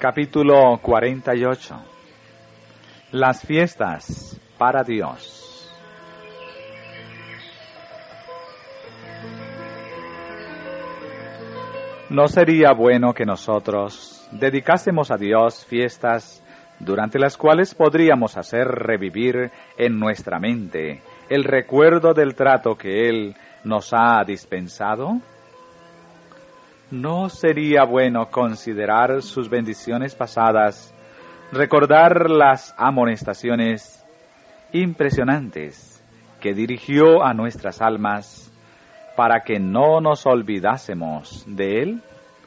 Capítulo 48. Las fiestas para Dios. ¿No sería bueno que nosotros dedicásemos a Dios fiestas durante las cuales podríamos hacer revivir en nuestra mente el recuerdo del trato que Él nos ha dispensado? ¿No sería bueno considerar sus bendiciones pasadas, recordar las amonestaciones impresionantes que dirigió a nuestras almas para que no nos olvidásemos de Él?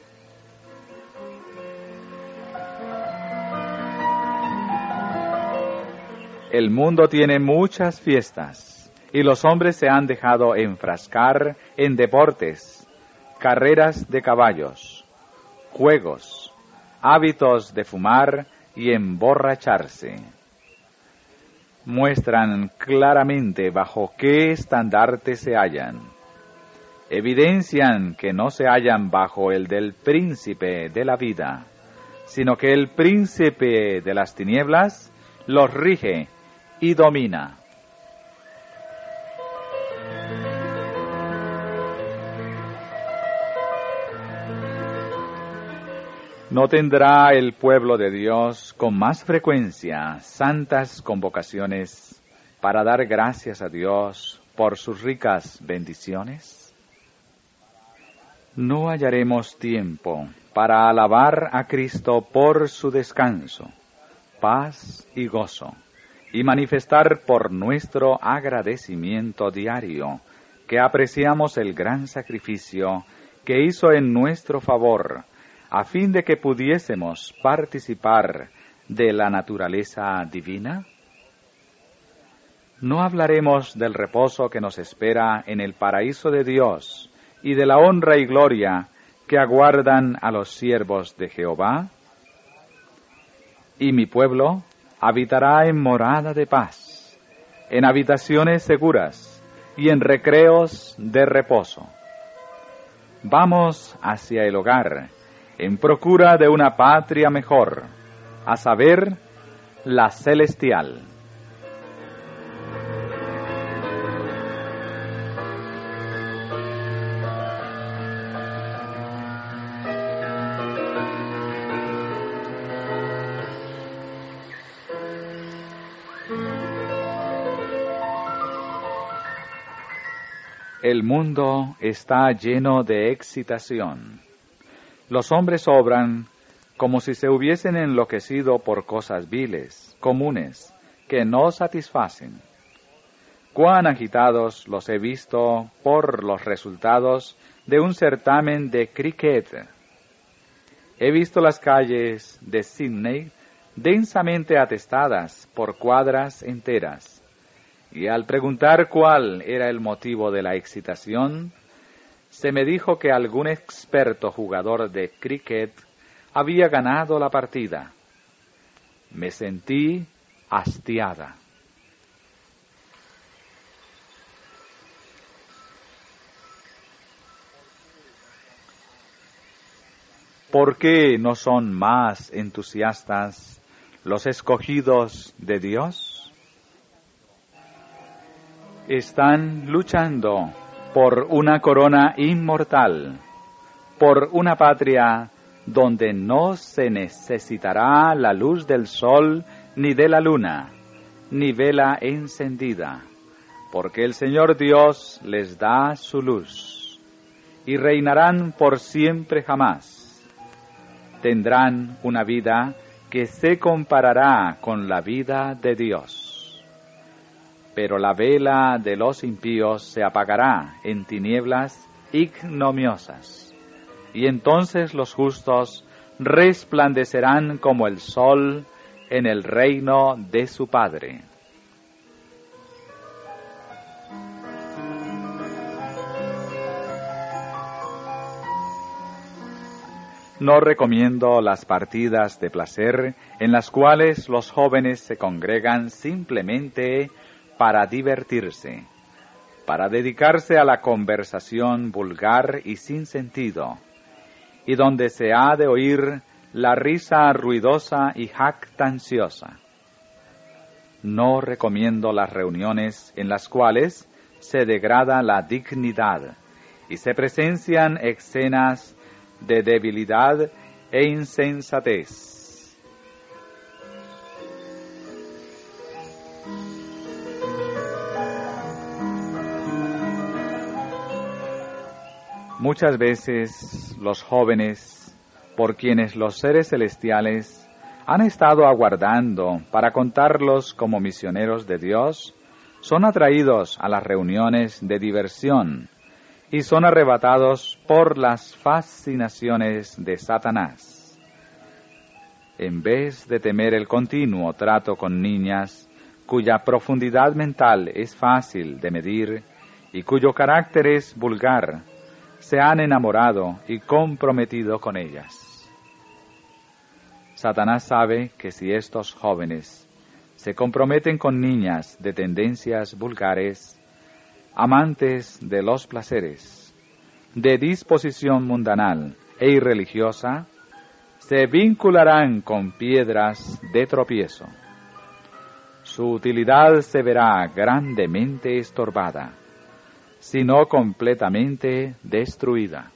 El mundo tiene muchas fiestas y los hombres se han dejado enfrascar en deportes, carreras de caballos, juegos, hábitos de fumar y emborracharse. Muestran claramente bajo qué estandarte se hallan. Evidencian que no se hallan bajo el del príncipe de la vida, sino que el príncipe de las tinieblas los rige y domina. ¿No tendrá el pueblo de Dios con más frecuencia santas convocaciones para dar gracias a Dios por sus ricas bendiciones? ¿No hallaremos tiempo para alabar a Cristo por su descanso, paz y gozo, y manifestar por nuestro agradecimiento diario que apreciamos el gran sacrificio que hizo en nuestro favor, a fin de que pudiésemos participar de la naturaleza divina? ¿No hablaremos del reposo que nos espera en el paraíso de Dios y de la honra y gloria que aguardan a los siervos de Jehová? Y mi pueblo habitará en morada de paz, en habitaciones seguras y en recreos de reposo. Vamos hacia el hogar, en procura de una patria mejor, a saber, la celestial. El mundo está lleno de excitación. Los hombres obran como si se hubiesen enloquecido por cosas viles, comunes, que no satisfacen. Cuán agitados los he visto por los resultados de un certamen de cricket. He visto las calles de Sydney densamente atestadas por cuadras enteras, y al preguntar cuál era el motivo de la excitación, se me dijo que algún experto jugador de cricket había ganado la partida. Me sentí hastiada. ¿Por qué no son más entusiastas los escogidos de Dios? Están luchando por una corona inmortal, por una patria donde no se necesitará la luz del sol ni de la luna, ni vela encendida, porque el Señor Dios les da su luz, y reinarán por siempre jamás. Tendrán una vida que se comparará con la vida de Dios. Pero la vela de los impíos se apagará en tinieblas ignominiosas, y entonces los justos resplandecerán como el sol en el reino de su Padre. No recomiendo las partidas de placer en las cuales los jóvenes se congregan simplemente para divertirse, para dedicarse a la conversación vulgar y sin sentido, y donde se ha de oír la risa ruidosa y jactanciosa. No recomiendo las reuniones en las cuales se degrada la dignidad y se presencian escenas de debilidad e insensatez. Muchas veces los jóvenes, por quienes los seres celestiales han estado aguardando para contarlos como misioneros de Dios, son atraídos a las reuniones de diversión y son arrebatados por las fascinaciones de Satanás. En vez de temer el continuo trato con niñas, cuya profundidad mental es fácil de medir y cuyo carácter es vulgar, se han enamorado y comprometido con ellas. Satanás sabe que si estos jóvenes se comprometen con niñas de tendencias vulgares, amantes de los placeres, de disposición mundanal e irreligiosa, se vincularán con piedras de tropiezo. Su utilidad se verá grandemente estorbada, si no completamente destruida.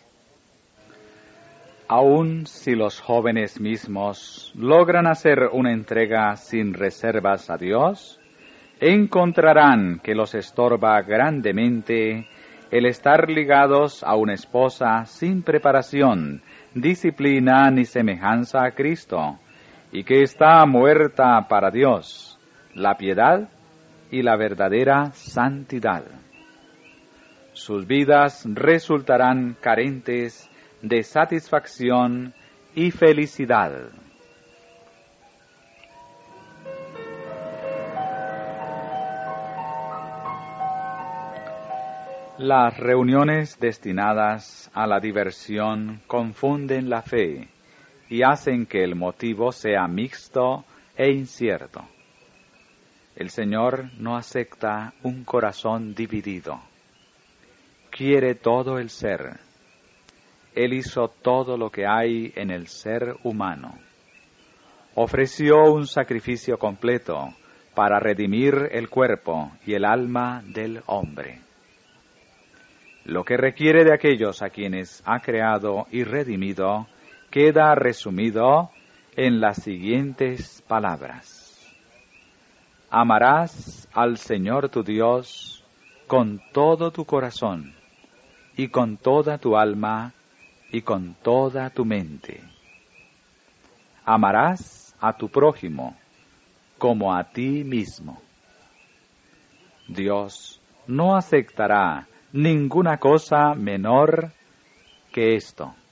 Aun si los jóvenes mismos logran hacer una entrega sin reservas a Dios, encontrarán que los estorba grandemente el estar ligados a una esposa sin preparación, disciplina ni semejanza a Cristo, y que está muerta para Dios, la piedad y la verdadera santidad. Sus vidas resultarán carentes de satisfacción y felicidad. Las reuniones destinadas a la diversión confunden la fe y hacen que el motivo sea mixto e incierto. El Señor no acepta un corazón dividido. Quiere todo el ser. Él hizo todo lo que hay en el ser humano. Ofreció un sacrificio completo para redimir el cuerpo y el alma del hombre. Lo que requiere de aquellos a quienes ha creado y redimido queda resumido en las siguientes palabras. Amarás al Señor tu Dios con todo tu corazón y con toda tu alma y con toda tu mente. Amarás a tu prójimo como a ti mismo. Dios no aceptará ninguna cosa menor que esto.